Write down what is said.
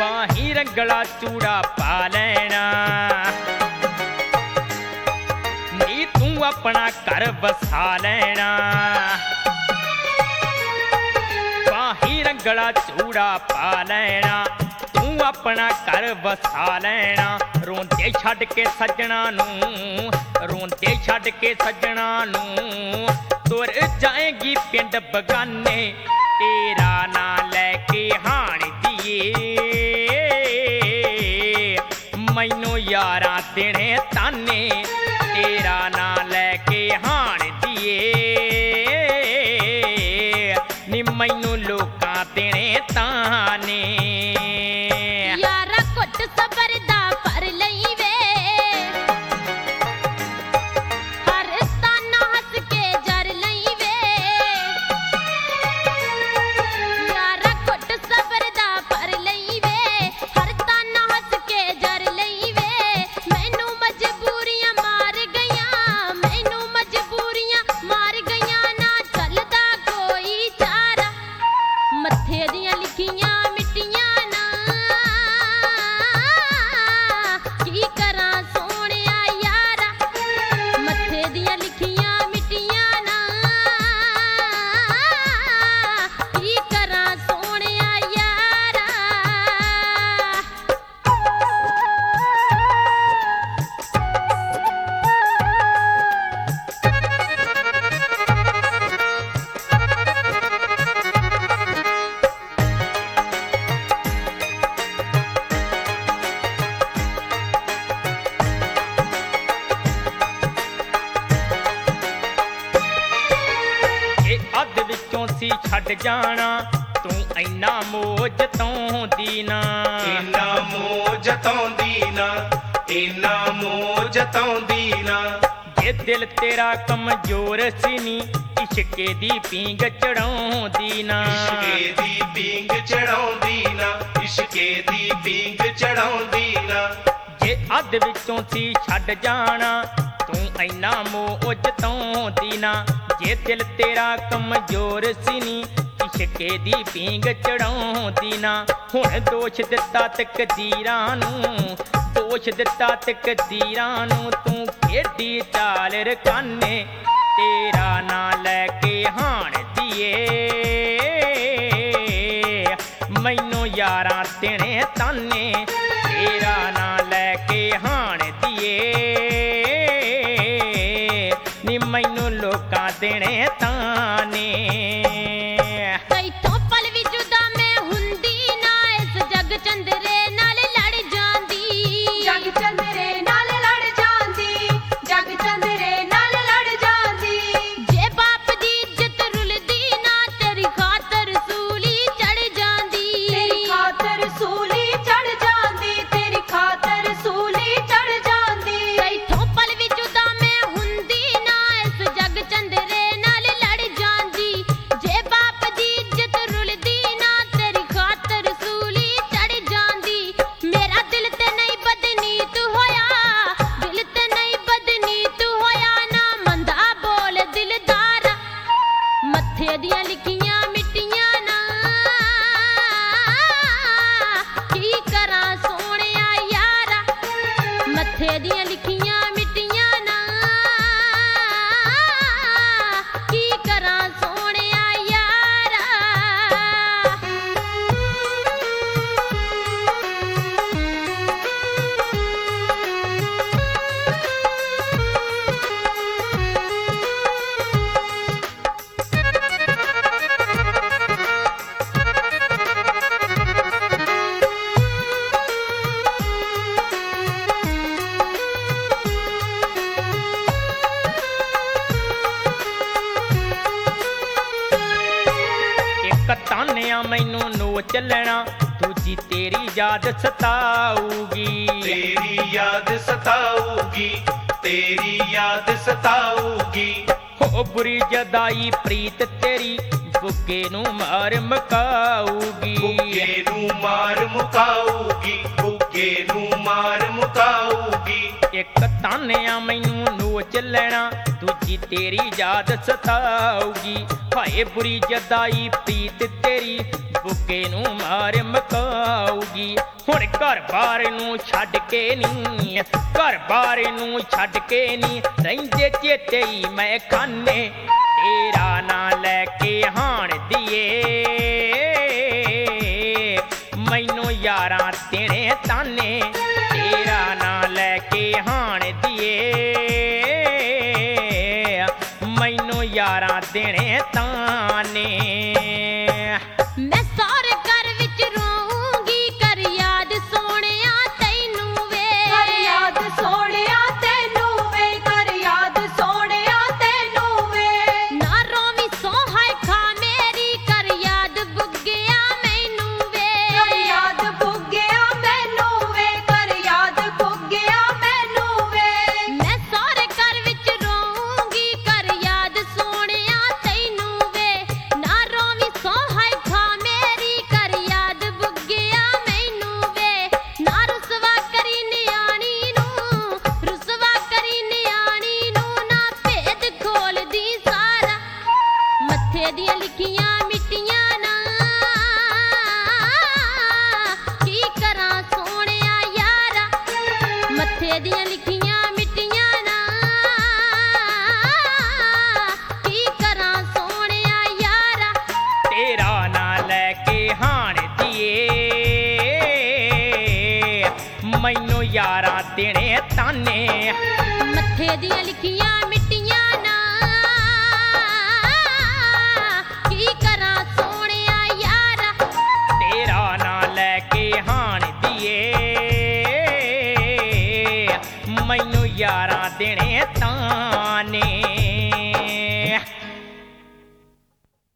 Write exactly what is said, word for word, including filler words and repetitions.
बाही रंगला चूड़ा पा लेना नी तू अपना घर बसा लेना बाही रंगला चूड़ा पा लेना तू अपना घर बसा लेना रोंदे छड्ड के सजना नूं रोंदे छड्ड के सजना नूं तुर जाएगी पिंड बगाने तेरा ना लैके हाण दिए मैनू यारां देने ताने तेरा ना लैके हाण दिए नी मैनू लोकां देने ताने यारा कुट सबर दा पर लई वे हर ताना हस के जर लई वे यारा कुट सबर दा पर लई वे हर ताना हस के जर लई वे मैनू मजबूरियां मार गईयां मैनू मजबूरियां मार गईयां ना चलदा कोई चारा मत्थे दियां लिखियां मिट्टियां ना की करां सोहणिया यारा मत्थे दियां लिखियां मिट्टियां ना की करां सोहणिया यारा ये अध विचों सी छड्ड जाना तू इन्ना मोह जताउंदी ना इन्ना मोह जताउंदी ना इन्ना मोह जताउंदी ना ये दिल तेरा कमजोर सी नी इश्के दी पींग चढ़ाउंदी ना इश्के दी पींग चढ़ाउंदी ना इश्के दी पींग चढ़ाउंदी ना जे अध विचों सी छड्ड जाना तू इन्ना मोह जताउंदी ना जे दिल तेरा कमजोर सी नी इश्के दी पींग चढ़ाउंदी ना हुण दोष दिता तकदीरां नूं दोष दिता तकदीरां नूं तू खेडी चाल रकाने तेरा ना लैके हाण दिए मैनू यारां देने ताने तेरा ना लैके हाण दिए नी मैनू लोकां देने ताने तैथों पल भी जुदा मैं हुंदी ना इस जग चंदरे नाल लड़ जांदी जग चंदरे नाल लड़ जांदी जग चंदरे नाल लड़ जांदी जे बाप दी इज्जत रुलदी ना तेरी खातर सूली चढ़ जांदी तेरी खातर सूली चढ़ जांदी तेरी खातर सूली चढ़ जांदी तैथों पल भी जुदा मैं हुंदी ना इस जग चंदरे नाल लड़ जांदी जे बाप दी इज्जत रुलदी ना तेरी खातर सूली चढ़ जांदी मेरा दिल ते नहीं बदनीत होया दिल ते नहीं बदनीत होया ना मंदा बोल दिलदारा मत्थे दियां लिखियां मिट्टियां ना की करां सोहणिया यारा मत्थे दियां लिखियां मिट्टियां ना की करां सोहणिया यारा एक तानिया मैनू नोच लेना दूजी तेरी याद सताऊगी तेरी याद सताऊगी तेरी याद सताऊगी हो बुरी जदाई प्रीत तेरी बुग्गे नू मार मकाऊगी बुग्गे नू मार मुकाऊगी बुग्गे नू मार मुकाऊगी एक तानिया मैनू नोच लेना दूजी तेरी याद सताऊगी हाय बुरी जदाई प्रीत तेरी बुग्गे नू मार मकाऊगी ਜਾਊਗੀ। ਹੁਣ ਘਰ-ਬਾਰ ਨੂੰ ਛੱਡ ਕੇ ਨੀ, ਘਰ-ਬਾਰ ਨੂੰ ਛੱਡ ਕੇ ਨੀ, ਰਹਿੰਦੇ ਚੇਤੇ ਹੀ ਮੈਂ ਖਾਨੇ, ਤੇਰਾ ਨਾਂ ਲੈ ਕੇ ਹਾਣ ਦੀਏ, ਮੈਨੂੰ ਯਾਰਾਂ ਦੇਣੇ ਤਾਨੇ, ਤੇਰਾ ਨਾਂ ਲੈ ਕੇ ਹਾਣ ਦੀਏ, ਮੈਨੂੰ ਯਾਰਾਂ ਦੇਣੇ ਤਾਨੇ। ਮੈਂ ਸਾਰੇ ਘਰ ਵਿੱਚ ਰੋਊਂਗੀ, ਕਰ ਯਾਦ ਸੋਹਣਿਆ ਤੈਨੂੰ ਵੇ, ਕਰ ਯਾਦ ਸੋਹਣਿਆ ਤੈਨੂੰ ਵੇ, ਕਰ ਯਾਦ ਸੋਹਣਿਆ ਤੈਨੂੰ ਵੇ। ਨਾ ਰੋਵੀਂ ਸੋਹਾਏ ਖਾ ਮੇਰੀ, ਕਰ ਯਾਦ ਬੁੱਗਿਆ ਮੈਨੂੰ ਵੇ, ਕਰ ਯਾਦ ਬੁੱਗਿਆ ਮੈਨੂੰ ਵੇ, ਕਰ ਯਾਦ ਬੁੱਗਿਆ ਮੈਨੂੰ ਵੇ। ਮੈਂ ਸਾਰੇ ਘਰ ਵਿੱਚ ਰੋਊਂਗੀ, ਕਰ ਯਾਦ ਸੋਹਣਿਆ ਤੈਨੂੰ ਵੇ, ਨਾ ਰੋਵੀਂ ਸੋਹਾਏ ਖਾ ਮੇਰੀ, ਕਰ ਯਾਦ ਬੁੱਗਿਆ ਮੈਨੂੰ ਵੇ। ਨਾ ਰੁਸਵਾ ਕਰੀ ਨਿਆਣੀ ਨੂੰ, ਰੁਸਵਾ ਕਰੀ ਨਿਆਣੀ ਨੂੰ, ਨਾ ਭੇਦ ਖੋਲਦੀ ਸਾਰਾ, ਮੱਥੇ ਦੀਆਂ ਲਿਖੀਆਂ ਮਿੱਟੀਆਂ ਨਾ, ਕੀ ਕਰਾਂ ਸੋਹਣਿਆ ਯਾਰਾ, ਮੱਥੇ ਦੀਆਂ ਲਿਖੀਆਂ ਮਿੱਟੀਆਂ ਨਾ, ਕੀ ਕਰਾਂ ਸੋਹਣਿਆ ਯਾਰਾ। ਤੇਰਾ ਨਾਂ ਲੈ ਕੇ ਹਾਣ ਦੀਏ, ਮੈਨੂੰ ਯਾਰਾਂ ਦੇਣੇ ਤਾਨੇ, ਮੱਥੇ ਦੀਆਂ ਲਿਖੀਆਂ ਮਿੱਟੀਆਂ ਨਾ, ਕੀ ਕਰਾਂ ਸੋਹਣਿਆ ਯਾਰਾ। ਤੇਰਾ ਨਾਂ ਲੈ ਕੇ ਹਾਣ ਦੀਏ, ਮੈਨੂੰ ਯਾਰਾਂ ਦੇਣੇ ਤਾਨੇ।